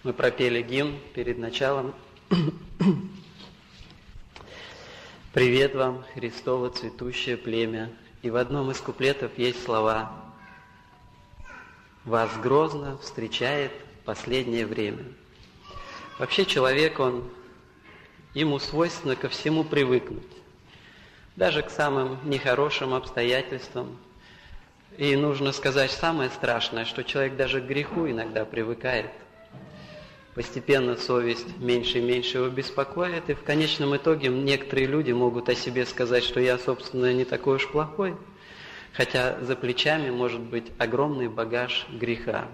Мы пропели гимн перед началом. «Привет вам, Христово цветущее племя». И в одном из куплетов есть слова: «Вас грозно встречает последнее время». Вообще человек, ему свойственно ко всему привыкнуть, даже к самым нехорошим обстоятельствам. И нужно сказать самое страшное, что человек даже к греху иногда привыкает. Постепенно совесть меньше и меньше его беспокоит, и в конечном итоге некоторые люди могут о себе сказать, что я, собственно, не такой уж плохой, хотя за плечами может быть огромный багаж греха.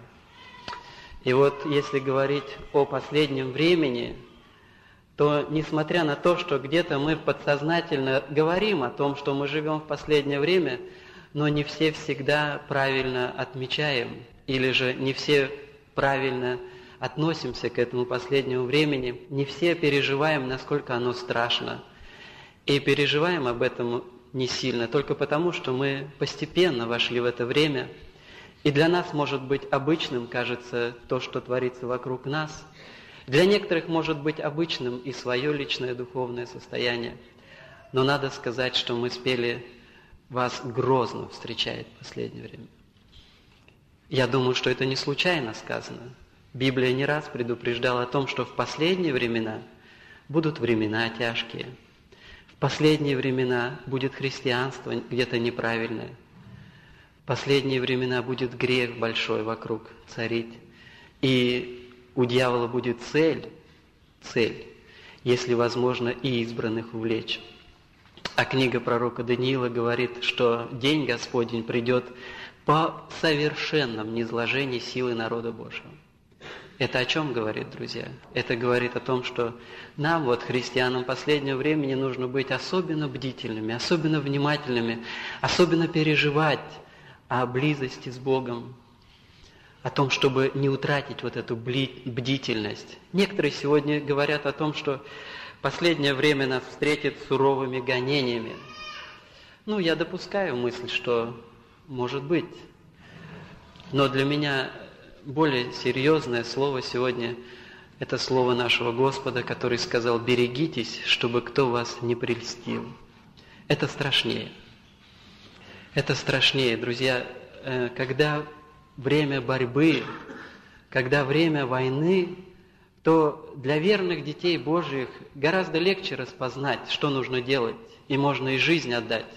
И вот если говорить о последнем времени, то несмотря на то, что где-то мы подсознательно говорим о том, что мы живем в последнее время, но не все всегда правильно отмечаем, или же не все правильно относимся к этому последнему времени, не все переживаем, насколько оно страшно. И переживаем об этом не сильно, только потому, что мы постепенно вошли в это время. И для нас может быть обычным, кажется, то, что творится вокруг нас. Для некоторых может быть обычным и свое личное духовное состояние. Но надо сказать, что мы спели «Вас грозно встречает в последнее время». Я думаю, что это не случайно сказано. Библия не раз предупреждала о том, что в последние времена будут времена тяжкие. В последние времена будет христианство где-то неправильное. В последние времена будет грех большой вокруг царить. И у дьявола будет цель, если возможно, и избранных увлечь. А книга пророка Даниила говорит, что день Господень придет по совершенном низложении силы народа Божьего. Это о чем говорит, друзья? Это говорит о том, что нам, христианам последнего времени, нужно быть особенно бдительными, особенно внимательными, особенно переживать о близости с Богом, о том, чтобы не утратить эту бдительность. Некоторые сегодня говорят о том, что последнее время нас встретит суровыми гонениями. Я допускаю мысль, что может быть. Но для меня более серьезное слово сегодня – это слово нашего Господа, который сказал: «Берегитесь, чтобы кто вас не прельстил». Это страшнее. Это страшнее, друзья, когда время борьбы, когда время войны, то для верных детей Божьих гораздо легче распознать, что нужно делать, и можно и жизнь отдать.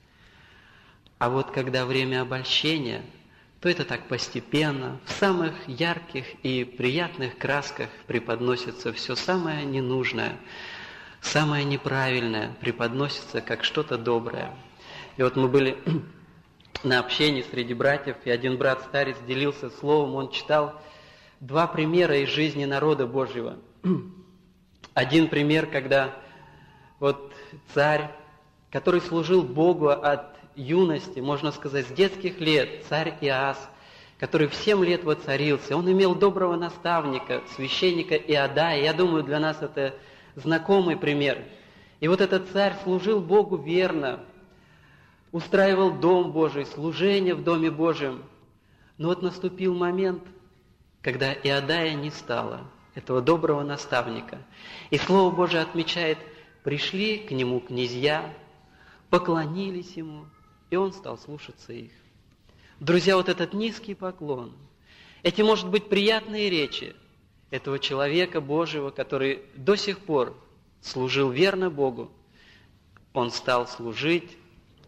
А когда время обольщения, то это так постепенно, в самых ярких и приятных красках преподносится все самое ненужное, самое неправильное преподносится как что-то доброе. И мы были на общении среди братьев, и один брат-старец делился словом, он читал 2 примера из жизни народа Божьего. Один пример, когда царь, который служил Богу от юности, можно сказать, с детских лет, царь Иоас, который в 7 лет воцарился, он имел доброго наставника, священника Иодая. Я думаю, для нас это знакомый пример. И этот царь служил Богу верно, устраивал Дом Божий, служение в Доме Божьем. Но наступил момент, когда Иодая не стало, этого доброго наставника. И Слово Божие отмечает: пришли к нему князья, поклонились ему, и он стал слушаться их. Друзья, этот низкий поклон, эти, может быть, приятные речи этого человека Божьего, который до сих пор служил верно Богу, он стал служить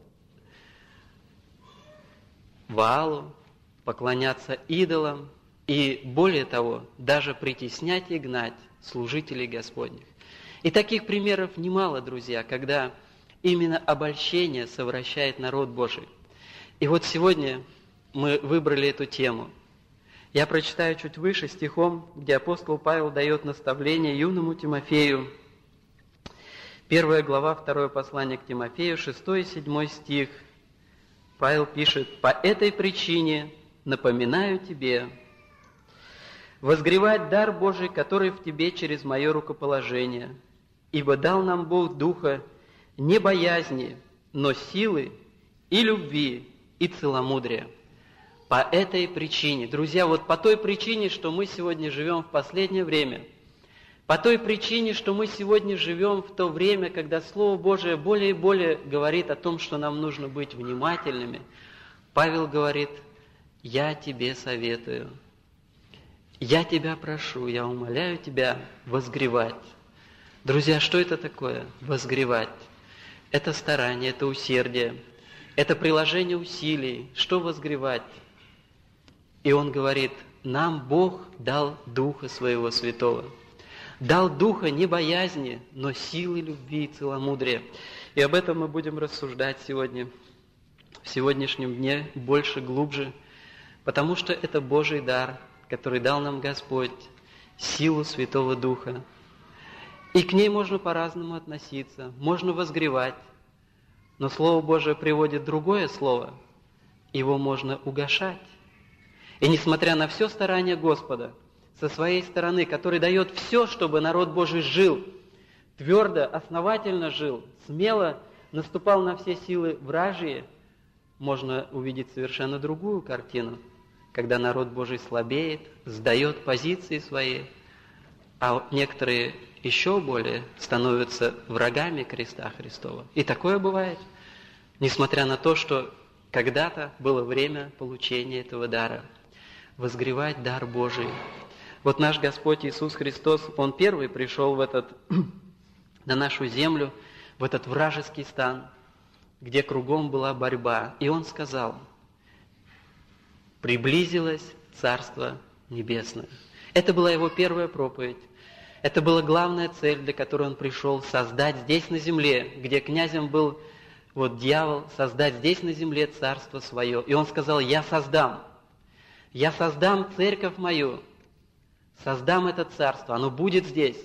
Ваалу, поклоняться идолам и, более того, даже притеснять и гнать служителей Господних. И таких примеров немало, друзья, когда именно обольщение совращает народ Божий. И сегодня мы выбрали эту тему. Я прочитаю чуть выше стихом, где апостол Павел дает наставление юному Тимофею. 1 глава, 2 послание к Тимофею, 6 и 7 стих. Павел пишет: «По этой причине напоминаю тебе возгревать дар Божий, который в тебе через мое рукоположение, ибо дал нам Бог духа не боязни, но силы и любви и целомудрия». По этой причине, друзья, вот по той причине, что мы сегодня живем в последнее время, по той причине, что мы сегодня живем в то время, когда Слово Божие более и более говорит о том, что нам нужно быть внимательными, Павел говорит: «Я тебе советую, я тебя прошу, я умоляю тебя возгревать». Друзья, что это такое? Возгревать. Это старание, это усердие, это приложение усилий. Что возгревать? И он говорит: нам Бог дал Духа Своего Святого. Дал Духа не боязни, но силы, любви и целомудрия. И об этом мы будем рассуждать сегодня, в сегодняшнем дне, больше, глубже, потому что это Божий дар, который дал нам Господь, силу Святого Духа. И к ней можно по-разному относиться, можно возгревать, но Слово Божие приводит другое слово, его можно угашать. И несмотря на все старание Господа, со своей стороны, который дает все, чтобы народ Божий жил, твердо, основательно жил, смело наступал на все силы вражьи, можно увидеть совершенно другую картину, когда народ Божий слабеет, сдает позиции свои, а некоторые еще более становятся врагами креста Христова. И такое бывает, несмотря на то, что когда-то было время получения этого дара. Возгревать дар Божий. Вот наш Господь Иисус Христос, Он первый пришел на нашу землю, в этот вражеский стан, где кругом была борьба. И Он сказал: приблизилось Царство Небесное. Это была Его первая проповедь. Это была главная цель, для которой Он пришел: создать здесь на земле, где князем был дьявол, создать здесь на земле Царство Свое. И Он сказал: я создам церковь мою, создам это царство, оно будет здесь.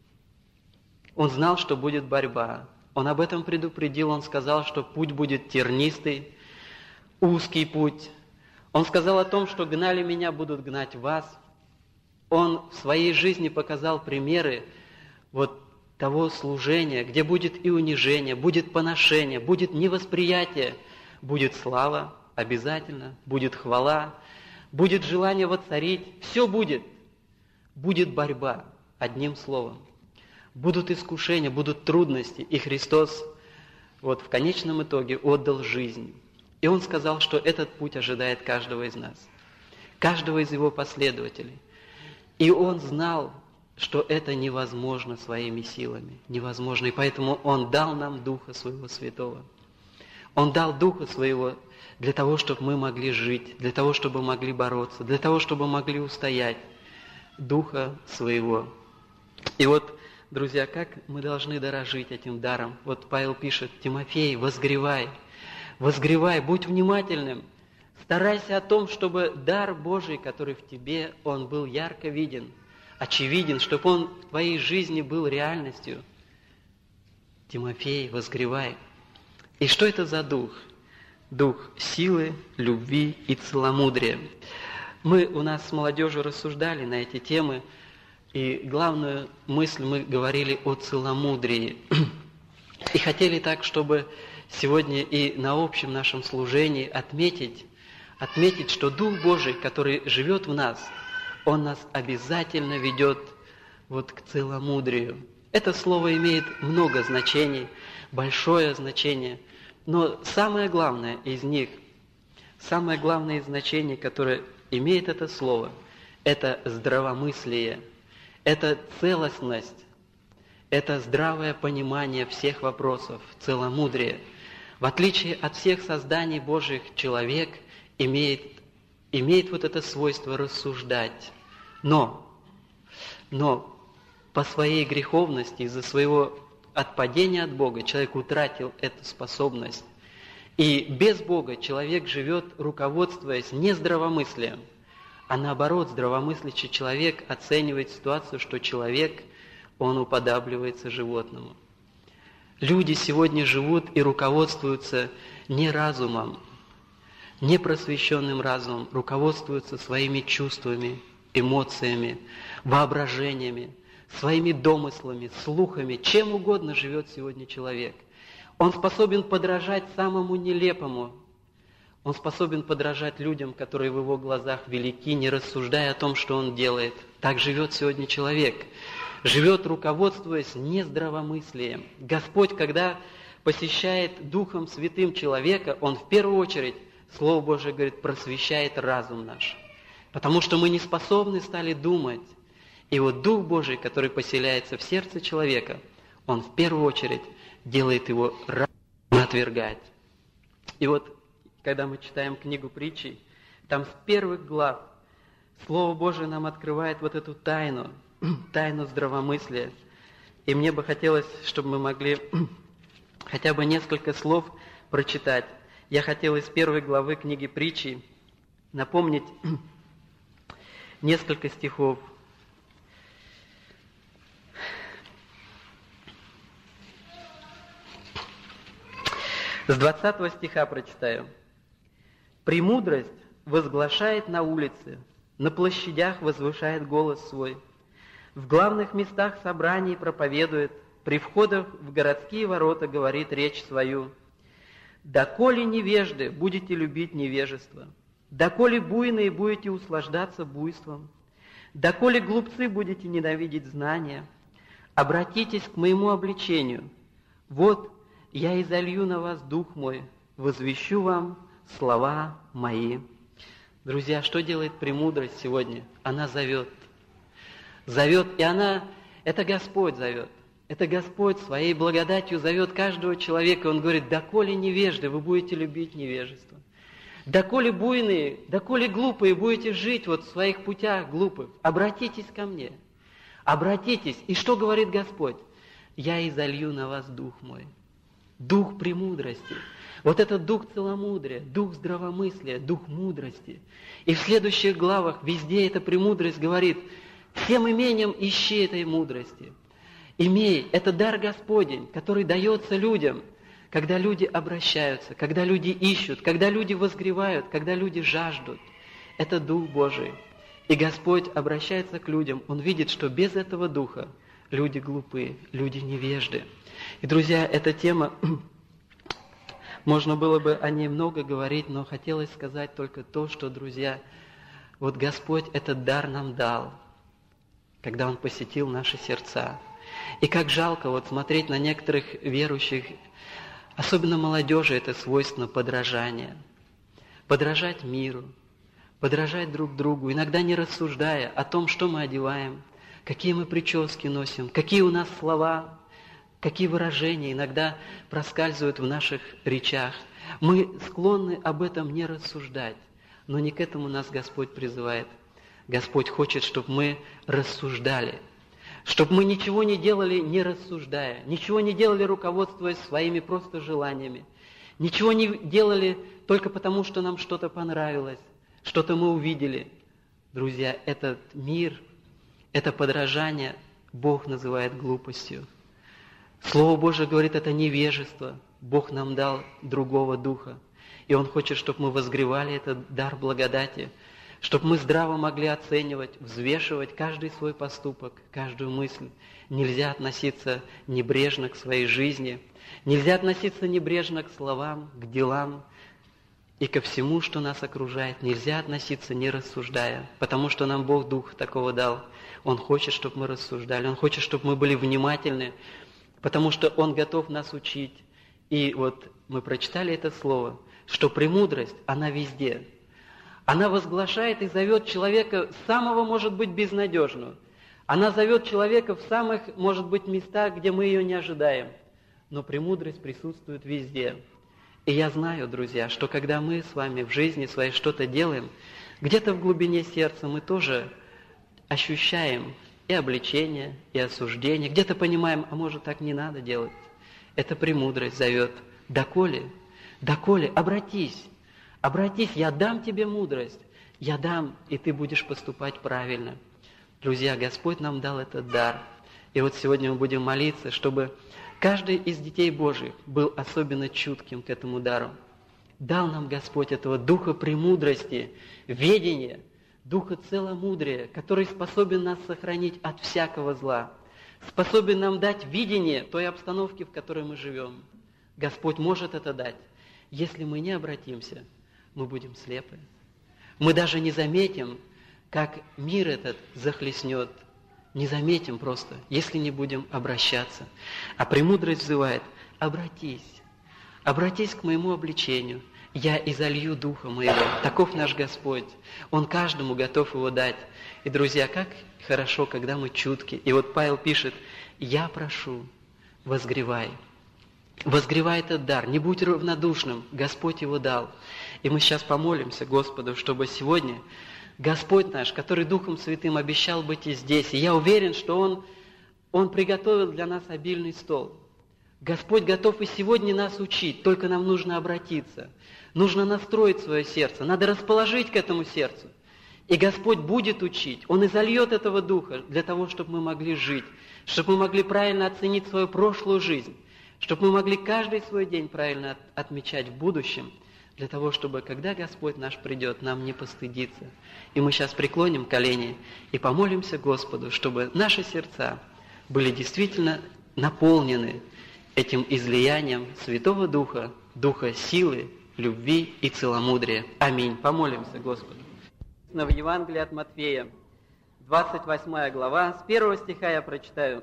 Он знал, что будет борьба. Он об этом предупредил, он сказал, что путь будет тернистый, узкий путь. Он сказал о том, что гнали меня, будут гнать вас. Он в своей жизни показал примеры того служения, где будет и унижение, будет поношение, будет невосприятие, будет слава обязательно, будет хвала, будет желание воцарить, все будет. Будет борьба, одним словом. Будут искушения, будут трудности. И Христос в конечном итоге отдал жизнь. И Он сказал, что этот путь ожидает каждого из нас, каждого из Его последователей. И Он знал, что это невозможно своими силами, невозможно. И поэтому Он дал нам Духа Своего Святого. Он дал Духа Своего для того, чтобы мы могли жить, для того, чтобы могли бороться, для того, чтобы могли устоять. Духа Своего. И друзья, как мы должны дорожить этим даром? Павел пишет: Тимофей, возгревай, будь внимательным, старайся о том, чтобы дар Божий, который в тебе, он был ярко виден, очевиден, чтобы он в твоей жизни был реальностью. Тимофей, возгревай. И что это за дух? Дух силы, любви и целомудрия. Мы у нас с молодежью рассуждали на эти темы, и главную мысль мы говорили о целомудрии. И хотели так, чтобы сегодня и на общем нашем служении отметить, что Дух Божий, который живет в нас, Он нас обязательно ведет к целомудрию. Это слово имеет много значений, большое значение, но самое главное из них, самое главное значение, которое имеет это слово, это здравомыслие, это целостность, это здравое понимание всех вопросов, целомудрие. В отличие от всех созданий Божьих, человек имеет это свойство рассуждать. Но по своей греховности, из-за своего отпадения от Бога, человек утратил эту способность. И без Бога человек живет, руководствуясь не здравомыслием, а наоборот, здравомыслящий человек оценивает ситуацию, что человек, он уподабливается животному. Люди сегодня живут и руководствуются не разумом, не просвещенным разумом, руководствуются своими чувствами, эмоциями, воображениями, своими домыслами, слухами, чем угодно живет сегодня человек. Он способен подражать самому нелепому. Он способен подражать людям, которые в его глазах велики, не рассуждая о том, что он делает. Так живет сегодня человек. Живет, руководствуясь не здравомыслием. Господь, когда посещает Духом Святым человека, Он в первую очередь, Слово Божие говорит, просвещает разум наш. Потому что мы не способны стали думать. И вот Дух Божий, который поселяется в сердце человека, Он в первую очередь делает его разум отвергать. И вот, когда мы читаем книгу Притчей, там с первых глав Слово Божие нам открывает вот эту тайну здравомыслия. И мне бы хотелось, чтобы мы могли хотя бы несколько слов прочитать. Я хотел из первой главы книги Притчей напомнить несколько стихов. С 20 стиха прочитаю. «Премудрость возглашает на улице, на площадях возвышает голос свой, в главных местах собраний проповедует, при входах в городские ворота говорит речь свою. Доколе невежды будете любить невежество, доколе буйные будете услаждаться буйством, доколе глупцы будете ненавидеть знания, обратитесь к моему обличению. Вот я изолью на вас дух мой, возвещу вам слова мои». Друзья, что делает премудрость сегодня? Она зовет. Зовет, и это Господь зовет. Это Господь своей благодатью зовет каждого человека. Он говорит: доколе невежды, вы будете любить невежество. Доколе буйные, доколе глупые будете жить вот в своих путях глупых, обратитесь ко мне. Обратитесь. И что говорит Господь? Я изолью на вас дух мой. Дух премудрости. Вот этот дух целомудрия, дух здравомыслия, дух мудрости. И в следующих главах везде эта премудрость говорит: всем имением ищи этой мудрости. Имей, это дар Господень, который дается людям, когда люди обращаются, когда люди ищут, когда люди возгревают, когда люди жаждут. Это Дух Божий. И Господь обращается к людям. Он видит, что без этого Духа люди глупые, люди невежды. И, друзья, эта тема, можно было бы о ней много говорить, но хотелось сказать только то, что, друзья, вот Господь этот дар нам дал, когда Он посетил наши сердца. И как жалко вот смотреть на некоторых верующих, особенно молодежи, это свойственно подражание. Подражать миру, подражать друг другу, иногда не рассуждая о том, что мы одеваем, какие мы прически носим, какие у нас слова, какие выражения иногда проскальзывают в наших речах. Мы склонны об этом не рассуждать, но не к этому нас Господь призывает. Господь хочет, чтобы мы рассуждали, чтобы мы ничего не делали, не рассуждая, ничего не делали, руководствуясь своими просто желаниями, ничего не делали только потому, что нам что-то понравилось, что-то мы увидели. Друзья, этот мир, это подражание Бог называет глупостью. Слово Божие говорит, это невежество. Бог нам дал другого духа. И Он хочет, чтобы мы возгревали этот дар благодати, чтобы мы здраво могли оценивать, взвешивать каждый свой поступок, каждую мысль. Нельзя относиться небрежно к своей жизни, нельзя относиться небрежно к словам, к делам и ко всему, что нас окружает. Нельзя относиться не рассуждая, потому что нам Бог Дух такого дал. Он хочет, чтобы мы рассуждали, Он хочет, чтобы мы были внимательны, потому что Он готов нас учить. И вот мы прочитали это слово, что премудрость, она везде. Она возглашает и зовет человека самого, может быть, безнадежного. Она зовет человека в самых, может быть, местах, где мы ее не ожидаем. Но премудрость присутствует везде. И я знаю, друзья, что когда мы с вами в жизни своей что-то делаем, где-то в глубине сердца мы тоже ощущаем и обличение, и осуждение. Где-то понимаем, а может, так не надо делать. Эта премудрость зовет: доколе, доколе, обратись, обратись, я дам тебе мудрость, я дам, и ты будешь поступать правильно. Друзья, Господь нам дал этот дар. И вот сегодня мы будем молиться, чтобы каждый из детей Божьих был особенно чутким к этому дару. Дал нам Господь этого духа премудрости, ведения, духа целомудрия, который способен нас сохранить от всякого зла, способен нам дать видение той обстановки, в которой мы живем. Господь может это дать. Если мы не обратимся, мы будем слепы. Мы даже не заметим, как мир этот захлестнет. Не заметим просто, если не будем обращаться. А премудрость взывает: обратись, обратись к моему обличению, я изолью Духа моего. Таков наш Господь. Он каждому готов его дать. И, друзья, как хорошо, когда мы чутки. И вот Павел пишет: я прошу, возгревай. Возгревай этот дар, не будь равнодушным, Господь его дал. И мы сейчас помолимся Господу, чтобы сегодня Господь наш, который Духом Святым обещал быть и здесь, и я уверен, что Он приготовил для нас обильный стол. Господь готов и сегодня нас учить, только нам нужно обратиться, нужно настроить свое сердце, надо расположить к этому сердцу. И Господь будет учить, Он изольет этого Духа для того, чтобы мы могли жить, чтобы мы могли правильно оценить свою прошлую жизнь, чтобы мы могли каждый свой день правильно отмечать в будущем, для того, чтобы, когда Господь наш придет, нам не постыдиться. И мы сейчас преклоним колени и помолимся Господу, чтобы наши сердца были действительно наполнены этим излиянием Святого Духа, Духа силы, любви и целомудрия. Аминь. Помолимся Господу. В Евангелии от Матфея, 28 глава, с 1 стиха я прочитаю.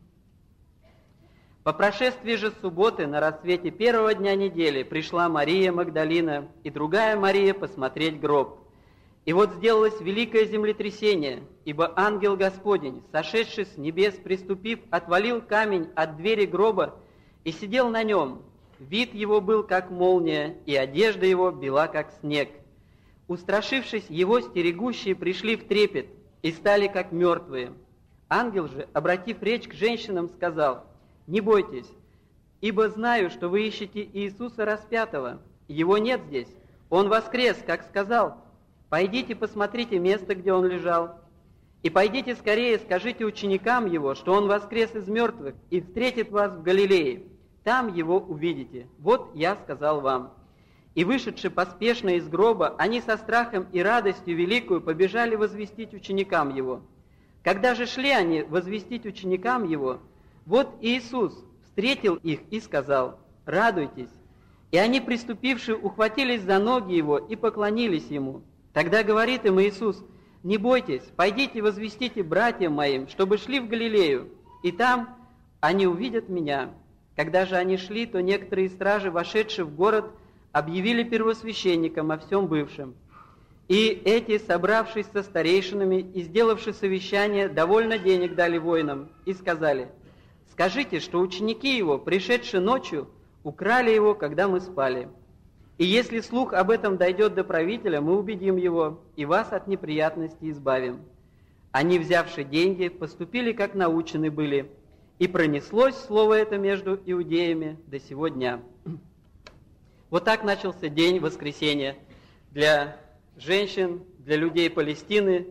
По прошествии же субботы на рассвете первого дня недели пришла Мария Магдалина и другая Мария посмотреть гроб. И вот сделалось великое землетрясение, ибо ангел Господень, сошедший с небес, приступив, отвалил камень от двери гроба и сидел на нем. Вид его был, как молния, и одежда его бела, как снег. Устрашившись, его стерегущие пришли в трепет и стали, как мертвые. Ангел же, обратив речь к женщинам, сказал: «Не бойтесь, ибо знаю, что вы ищете Иисуса распятого. Его нет здесь. Он воскрес, как сказал. Пойдите, посмотрите место, где он лежал. И пойдите скорее, скажите ученикам его, что он воскрес из мертвых и встретит вас в Галилее. Там его увидите. Вот я сказал вам». И вышедши поспешно из гроба, они со страхом и радостью великую побежали возвестить ученикам его. Когда же шли они возвестить ученикам его, вот Иисус встретил их и сказал: «Радуйтесь». И они, приступившие, ухватились за ноги его и поклонились ему. Тогда говорит им Иисус: «Не бойтесь, пойдите возвестите братьям моим, чтобы шли в Галилею, и там они увидят меня». Когда же они шли, то некоторые стражи, вошедшие в город, объявили первосвященникам о всем бывшем. И эти, собравшись со старейшинами и сделавши совещание, довольно денег дали воинам и сказали: «Скажите, что ученики его, пришедшие ночью, украли его, когда мы спали. И если слух об этом дойдет до правителя, мы убедим его и вас от неприятностей избавим». Они, взявши деньги, поступили, как научены были, и пронеслось слово это между иудеями до сего дня. Вот так начался день воскресения для женщин, для людей Палестины.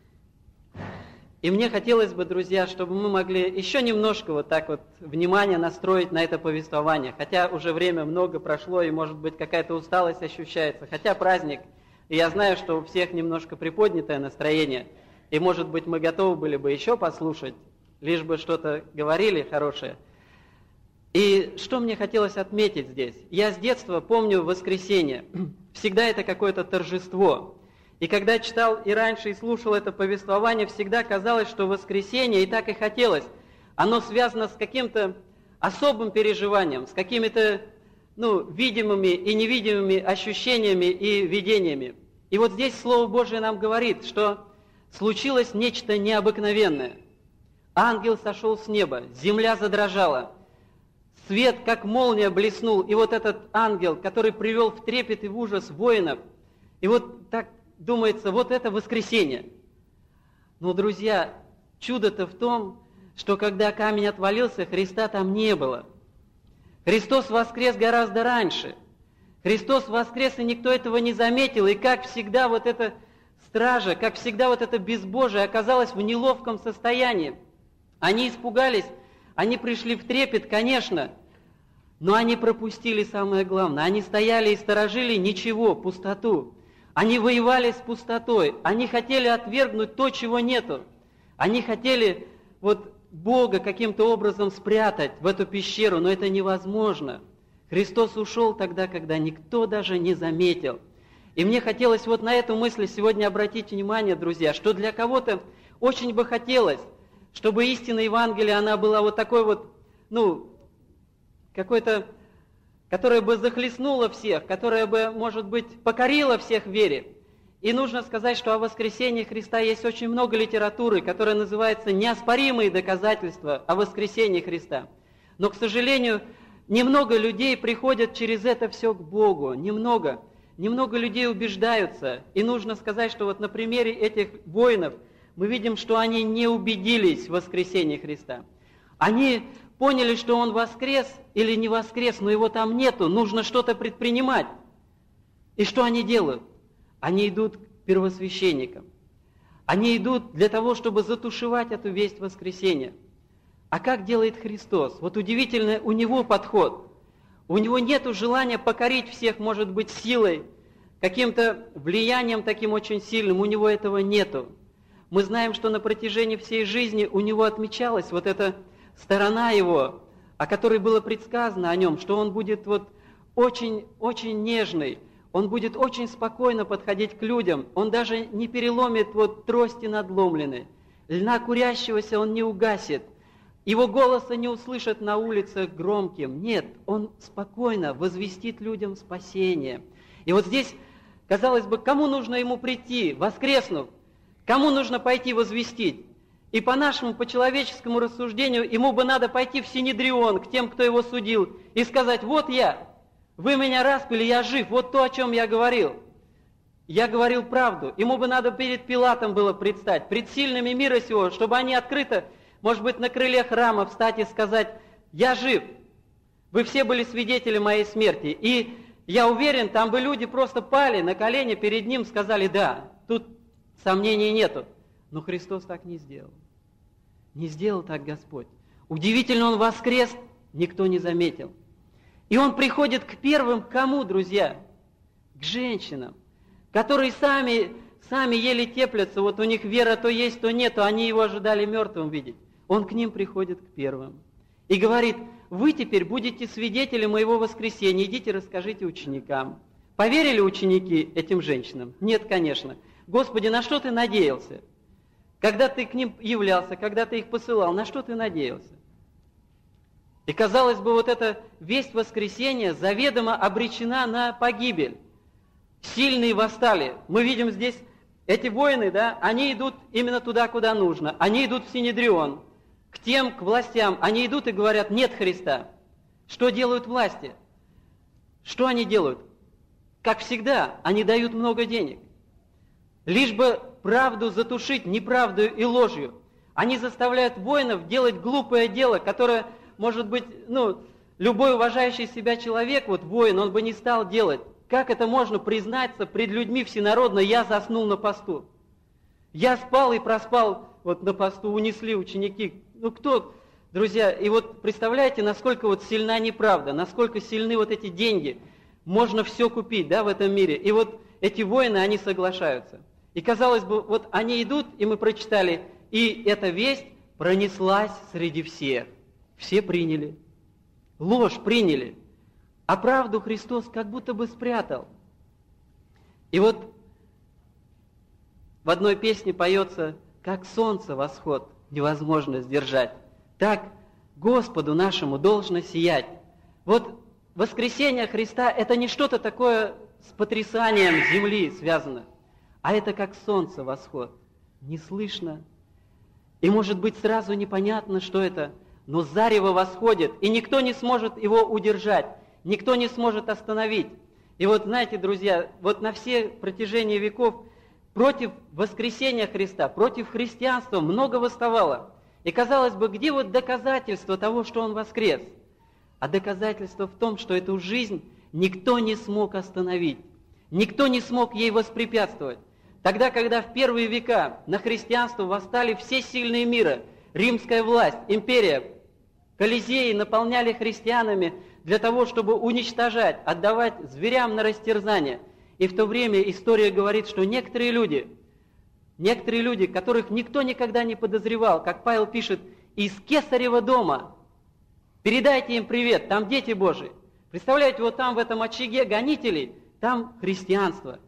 И мне хотелось бы, друзья, чтобы мы могли еще немножко вот так вот внимание настроить на это повествование. Хотя уже время много прошло, и, может быть, какая-то усталость ощущается. Хотя праздник, и я знаю, что у всех немножко приподнятое настроение. И, может быть, мы готовы были бы еще послушать, лишь бы что-то говорили хорошее. И что мне хотелось отметить здесь? Я с детства помню воскресенье. Всегда это какое-то торжество. И когда читал и раньше, и слушал это повествование, всегда казалось, что воскресенье, и так и хотелось, оно связано с каким-то особым переживанием, с какими-то видимыми и невидимыми ощущениями и видениями. И вот здесь Слово Божие нам говорит, что случилось нечто необыкновенное. Ангел сошел с неба, земля задрожала, свет, как молния, блеснул, и вот этот ангел, который привел в трепет и в ужас воинов, и вот так думается, вот это воскресенье. Но, друзья, чудо-то в том, что когда камень отвалился, Христа там не было. Христос воскрес гораздо раньше. Христос воскрес, и никто этого не заметил, и как всегда вот эта стража, как всегда вот это безбожие оказалось в неловком состоянии. Они испугались, они пришли в трепет, конечно, но они пропустили самое главное. Они стояли и сторожили ничего, пустоту. Они воевали с пустотой, они хотели отвергнуть то, чего нету. Они хотели Бога каким-то образом спрятать в эту пещеру, но это невозможно. Христос ушел тогда, когда никто даже не заметил. И мне хотелось вот на эту мысль сегодня обратить внимание, друзья, что для кого-то очень бы хотелось, чтобы истина Евангелия, она была вот такой вот, какой-то, которая бы захлестнула всех, которая бы, может быть, покорила всех в вере. И нужно сказать, что о воскресении Христа есть очень много литературы, которая называется «Неоспоримые доказательства о воскресении Христа». Но, к сожалению, немного людей приходят через это все к Богу, немного людей убеждаются. И нужно сказать, что вот на примере этих воинов мы видим, что они не убедились в воскресении Христа. Они поняли, что Он воскрес или не воскрес, но Его там нету, нужно что-то предпринимать. И что они делают? Они идут к первосвященникам. Они идут для того, чтобы затушевать эту весть воскресения. А как делает Христос? Вот удивительный у Него подход. У Него нет желания покорить всех, может быть, силой, каким-то влиянием таким очень сильным. У Него этого нету. Мы знаем, что на протяжении всей жизни у Него отмечалась вот эта сторона Его, о которой было предсказано о Нем, что Он будет вот очень, очень нежный, Он будет очень спокойно подходить к людям, Он даже не переломит вот трости надломленной, льна курящегося Он не угасит, Его голоса не услышат на улицах громким. Нет, Он спокойно возвестит людям спасение. И вот здесь, казалось бы, кому нужно Ему прийти, воскреснув? Кому нужно пойти возвестить? И по нашему, по человеческому рассуждению, Ему бы надо пойти в Синедрион, к тем, кто Его судил, и сказать: вот я, вы меня распяли, я жив, вот то, о чем я говорил. Я говорил правду. Ему бы надо перед Пилатом было предстать, пред сильными мира сего, чтобы они открыто, может быть, на крыле храма встать и сказать: я жив, вы все были свидетели моей смерти. И я уверен, там бы люди просто пали на колени перед Ним, сказали: да, тут сомнений нету. Но Христос так не сделал. Не сделал так Господь. Удивительно, Он воскрес, никто не заметил. И Он приходит к первым, к кому, друзья? К женщинам, которые сами еле теплятся, вот у них вера то есть, то нет, то они Его ожидали мертвым видеть. Он к ним приходит к первым и говорит: вы теперь будете свидетели моего воскресения, идите расскажите ученикам. Поверили ученики этим женщинам? Нет, конечно. Господи, на что Ты надеялся? Когда Ты к ним являлся, когда Ты их посылал, на что Ты надеялся? И, казалось бы, вот эта весть воскресения заведомо обречена на погибель. Сильные восстали. Мы видим здесь эти воины, да, они идут именно туда, куда нужно. Они идут в Синедрион, к тем, к властям. Они идут и говорят: нет Христа. Что делают власти? Что они делают? Как всегда, они дают много денег. Лишь бы правду затушить неправдой и ложью. Они заставляют воинов делать глупое дело, которое, может быть, любой уважающий себя человек, вот воин, он бы не стал делать. Как это можно признаться пред людьми всенародно: я заснул на посту? Я спал и проспал вот на посту, унесли ученики. Кто, друзья, и вот представляете, насколько вот сильна неправда, насколько сильны вот эти деньги. Можно все купить, да, в этом мире. И вот эти воины, они соглашаются. И, казалось бы, вот они идут, и мы прочитали, и эта весть пронеслась среди всех. Все приняли. Ложь приняли. А правду Христос как будто бы спрятал. И вот в одной песне поется: как солнце восход невозможно сдержать, так Господу нашему должно сиять. Вот воскресение Христа — это не что-то такое с потрясанием земли связано, а это как солнце восход. Не слышно. И, может быть, сразу непонятно, что это, но зарево восходит, и никто не сможет его удержать, никто не сможет остановить. И вот, знаете, друзья, вот на все протяжении веков против воскресения Христа, против христианства много восставало. И, казалось бы, где вот доказательство того, что Он воскрес? А доказательство в том, что эту жизнь никто не смог остановить, никто не смог ей воспрепятствовать. Тогда, когда в первые века на христианство восстали все сильные мира, римская власть, империя, колизеи наполняли христианами для того, чтобы уничтожать, отдавать зверям на растерзание. И в то время история говорит, что некоторые люди, которых никто никогда не подозревал, как Павел пишет, из Кесарева дома, передайте им привет, там дети Божии. Представляете, вот там в этом очаге гонителей, там христианство.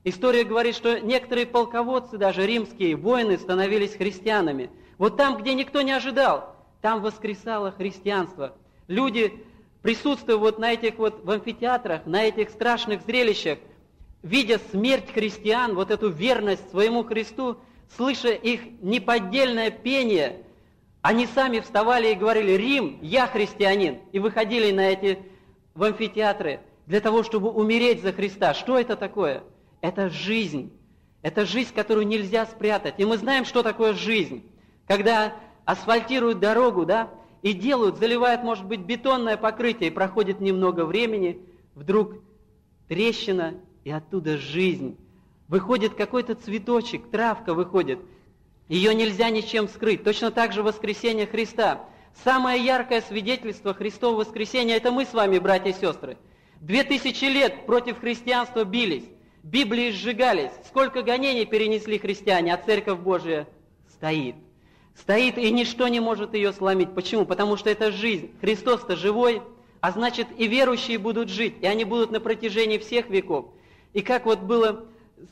История говорит, что некоторые полководцы, даже римские воины, становились христианами. Вот там, где никто не ожидал, там воскресало христианство. Люди, присутствуя вот на этих вот в амфитеатрах, на этих страшных зрелищах, видя смерть христиан, вот эту верность своему Христу, слыша их неподдельное пение, они сами вставали и говорили: «Рим, я христианин», и выходили на эти в амфитеатры для того, чтобы умереть за Христа. Что это такое? Это жизнь. Это жизнь, которую нельзя спрятать. И мы знаем, что такое жизнь. Когда асфальтируют дорогу, да, и делают, заливают, может быть, бетонное покрытие, и проходит немного времени, вдруг трещина, и оттуда жизнь. Выходит какой-то цветочек, травка выходит. Ее нельзя ничем скрыть. Точно так же воскресение Христа. Самое яркое свидетельство Христова воскресения – это мы с вами, братья и сестры. 2000 лет против христианства бились, Библии сжигались, сколько гонений перенесли христиане, а Церковь Божия стоит. Стоит, и ничто не может ее сломить. Почему? Потому что это жизнь. Христос-то живой, а значит и верующие будут жить, и они будут на протяжении всех веков. И как вот было,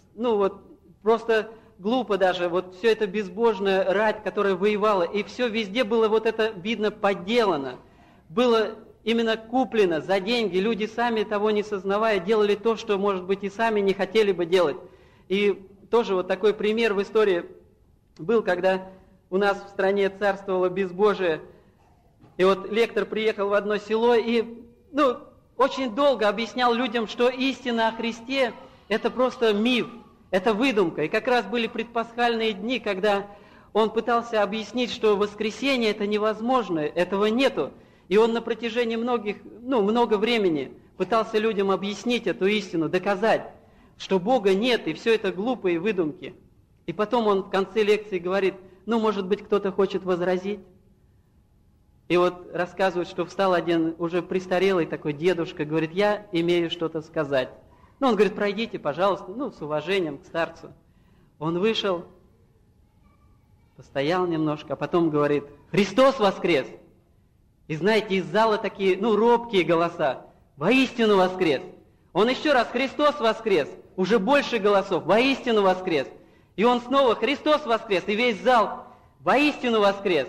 просто глупо даже, вот все это безбожная рать, которая воевала, и все везде было вот это, видно, подделано. Было именно куплено за деньги, люди сами того не сознавая делали то, что, может быть, и сами не хотели бы делать. И тоже вот такой пример в истории был, когда у нас в стране царствовало безбожие, и вот лектор приехал в одно село и, очень долго объяснял людям, что истина о Христе – это просто миф, это выдумка. И как раз были предпасхальные дни, когда он пытался объяснить, что воскресение – это невозможно, этого нету. И он на протяжении много времени пытался людям объяснить эту истину, доказать, что Бога нет, и все это глупые выдумки. И потом он в конце лекции говорит: может быть, кто-то хочет возразить. И вот рассказывают, что встал один уже престарелый такой дедушка, говорит: я имею что-то сказать. Он говорит: пройдите, пожалуйста, с уважением к старцу. Он вышел, постоял немножко, а потом говорит: Христос воскрес! И знаете, из зала такие, робкие голоса: воистину воскрес! Он еще раз: Христос воскрес! Уже больше голосов: воистину воскрес! И он снова: Христос воскрес! И весь зал: воистину воскрес!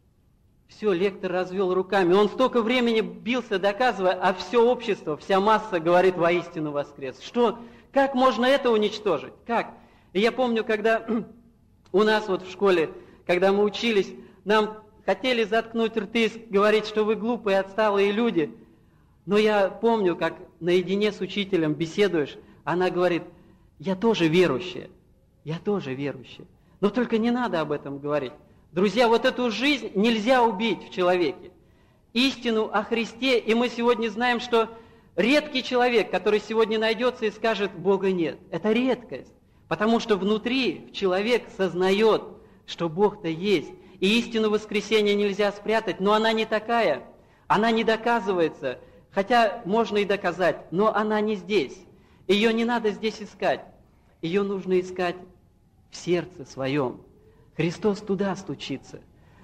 Все, лектор развел руками. Он столько времени бился, доказывая, а все общество, вся масса говорит: воистину воскрес. Что? Как можно это уничтожить? Как? И я помню, когда у нас вот в школе, когда мы учились, нам хотели заткнуть рты, говорить, что вы глупые, отсталые люди. Но я помню, как наедине с учителем беседуешь, она говорит: я тоже верующая, я тоже верующая. Но только не надо об этом говорить. Друзья, вот эту жизнь нельзя убить в человеке. Истину о Христе, и мы сегодня знаем, что редкий человек, который сегодня найдется и скажет: Бога нет. Это редкость, потому что внутри человек сознает, что Бог-то есть. И истину воскресения нельзя спрятать, но она не такая, она не доказывается, хотя можно и доказать, но она не здесь. Ее не надо здесь искать, ее нужно искать в сердце своем. Христос туда стучится.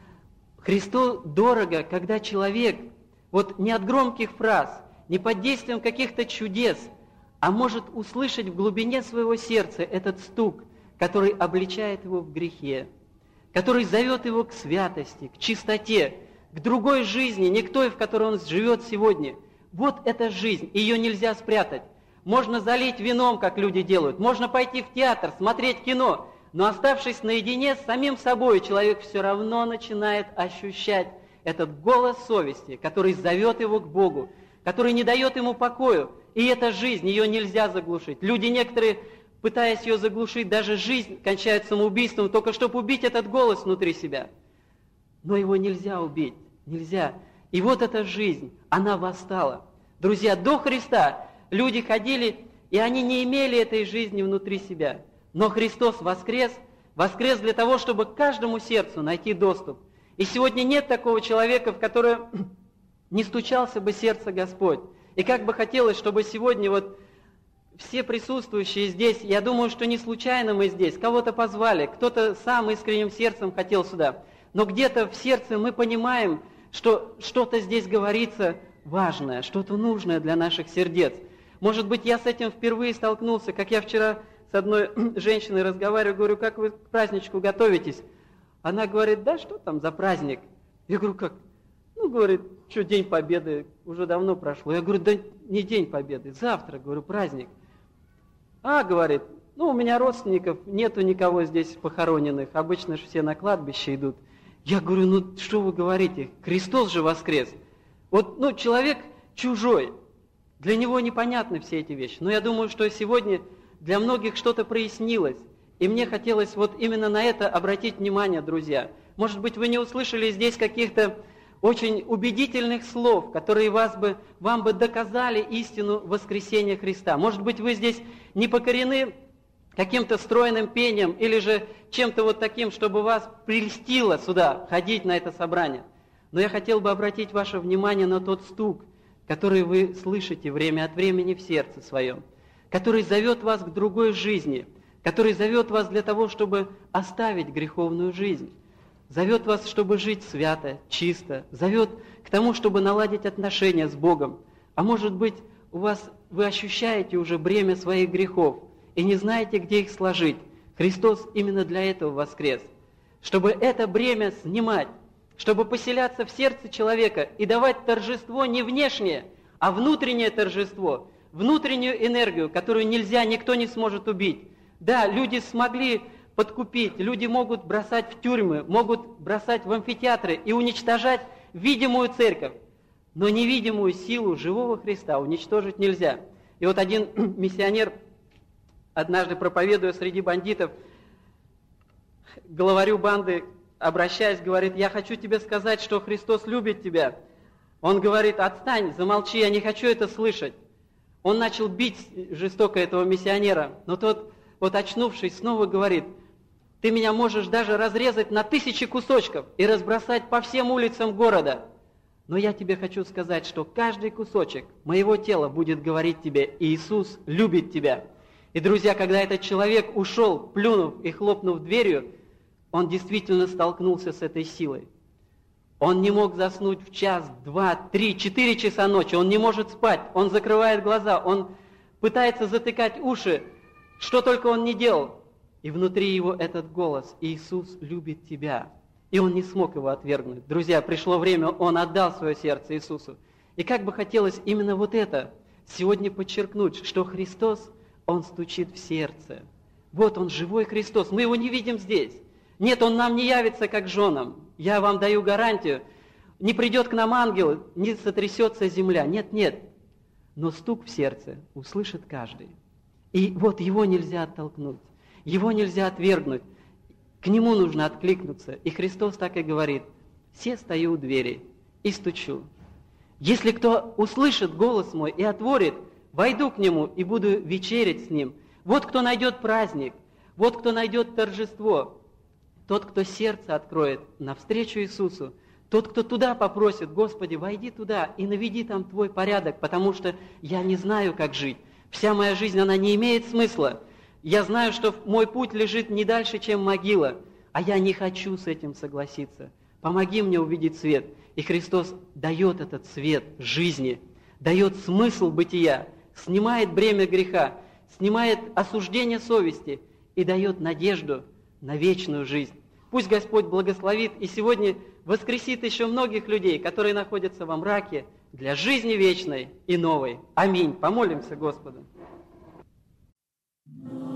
Христу дорого, когда человек вот не от громких фраз, не под действием каких-то чудес, а может услышать в глубине своего сердца этот стук, который обличает его в грехе, который зовет его к святости, к чистоте, к другой жизни, не к той, в которой он живет сегодня. Вот эта жизнь, ее нельзя спрятать. Можно залить вином, как люди делают, можно пойти в театр, смотреть кино, но оставшись наедине с самим собой, человек все равно начинает ощущать этот голос совести, который зовет его к Богу, который не дает ему покою. И эта жизнь, ее нельзя заглушить. Люди некоторые, пытаясь ее заглушить, даже жизнь кончают самоубийством, только чтобы убить этот голос внутри себя. Но его нельзя убить, нельзя. И вот эта жизнь, она восстала. Друзья, до Христа люди ходили, и они не имели этой жизни внутри себя. Но Христос воскрес для того, чтобы к каждому сердцу найти доступ. И сегодня нет такого человека, в которое не стучался бы сердце Господь. И как бы хотелось, чтобы сегодня вот все присутствующие здесь, я думаю, что не случайно мы здесь, кого-то позвали, кто-то сам искренним сердцем хотел сюда. Но где-то в сердце мы понимаем, что что-то здесь говорится важное, что-то нужное для наших сердец. Может быть, я с этим впервые столкнулся, как я вчера с одной женщиной разговариваю, говорю, как вы к праздничку готовитесь? Она говорит, да что там за праздник? Я говорю, как? Ну, говорит, что День Победы уже давно прошло. Я говорю, да не День Победы, завтра, говорю, праздник. А, говорит, ну, у меня родственников нету никого здесь похороненных, обычно же все на кладбище идут. Я говорю, ну, что вы говорите, Христос же воскрес. Вот, ну, человек чужой, для него непонятны все эти вещи. Но я думаю, что сегодня для многих что-то прояснилось. И мне хотелось вот именно на это обратить внимание, друзья. Может быть, вы не услышали здесь каких-то очень убедительных слов, которые вам бы доказали истину воскресения Христа. Может быть, вы здесь не покорены каким-то стройным пением или же чем-то вот таким, чтобы вас прельстило сюда ходить на это собрание. Но я хотел бы обратить ваше внимание на тот стук, который вы слышите время от времени в сердце своем, который зовет вас к другой жизни, который зовет вас для того, чтобы оставить греховную жизнь, зовет вас, чтобы жить свято, чисто, зовет к тому, чтобы наладить отношения с Богом. А может быть, вы ощущаете уже бремя своих грехов и не знаете, где их сложить. Христос именно для этого воскрес, чтобы это бремя снимать, чтобы поселяться в сердце человека и давать торжество не внешнее, а внутреннее торжество, внутреннюю энергию, которую никто не сможет убить. Да, люди смогли подкупить, люди могут бросать в тюрьмы, могут бросать в амфитеатры и уничтожать видимую церковь, но невидимую силу живого Христа уничтожить нельзя. И вот один миссионер, однажды проповедуя среди бандитов, главарю банды, обращаясь, говорит, я хочу тебе сказать, что Христос любит тебя. Он говорит, отстань, замолчи, я не хочу это слышать. Он начал бить жестоко этого миссионера, но тот, вот очнувшись, снова говорит, ты меня можешь даже разрезать на 1000 кусочков и разбросать по всем улицам города. Но я тебе хочу сказать, что каждый кусочек моего тела будет говорить тебе, Иисус любит тебя. И, друзья, когда этот человек ушел, плюнув и хлопнув дверью, он действительно столкнулся с этой силой. Он не мог заснуть в 1, 2, 3, 4 часа ночи, он не может спать, он закрывает глаза, он пытается затыкать уши, что только он не делал. И внутри его этот голос, Иисус любит тебя. И он не смог его отвергнуть. Друзья, пришло время, он отдал свое сердце Иисусу. И как бы хотелось именно вот это сегодня подчеркнуть, что Христос, Он стучит в сердце. Вот Он, живой Христос, мы Его не видим здесь. Нет, Он нам не явится как женам. Я вам даю гарантию, не придет к нам ангел, не сотрясется земля. Нет, нет. Но стук в сердце услышит каждый. И вот Его нельзя оттолкнуть, Его нельзя отвергнуть. К Нему нужно откликнуться. И Христос так и говорит, «Се стою у двери и стучу. Если кто услышит голос мой и отворит, войду к Нему и буду вечерять с Ним». Вот кто найдет праздник, вот кто найдет торжество, тот, кто сердце откроет навстречу Иисусу, тот, кто туда попросит, «Господи, войди туда и наведи там Твой порядок, потому что я не знаю, как жить. Вся моя жизнь, она не имеет смысла. Я знаю, что мой путь лежит не дальше, чем могила, а я не хочу с этим согласиться. Помоги мне увидеть свет». И Христос дает этот свет жизни, дает смысл бытия, снимает бремя греха, снимает осуждение совести и дает надежду на вечную жизнь. Пусть Господь благословит и сегодня воскресит еще многих людей, которые находятся во мраке, для жизни вечной и новой. Аминь. Помолимся Господу.